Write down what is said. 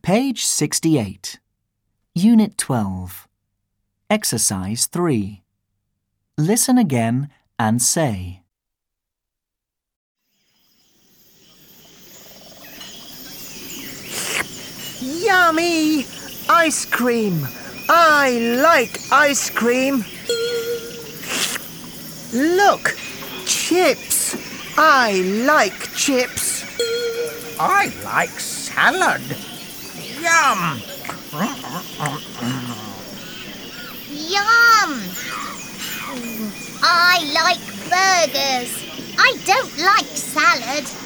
Page 68. Unit 12. Exercise 3. Listen again and say. Yummy! Ice cream! I like ice cream! Look! Chips! I like chips! I like salad. Yum! Yum! I like burgers. I don't like salad.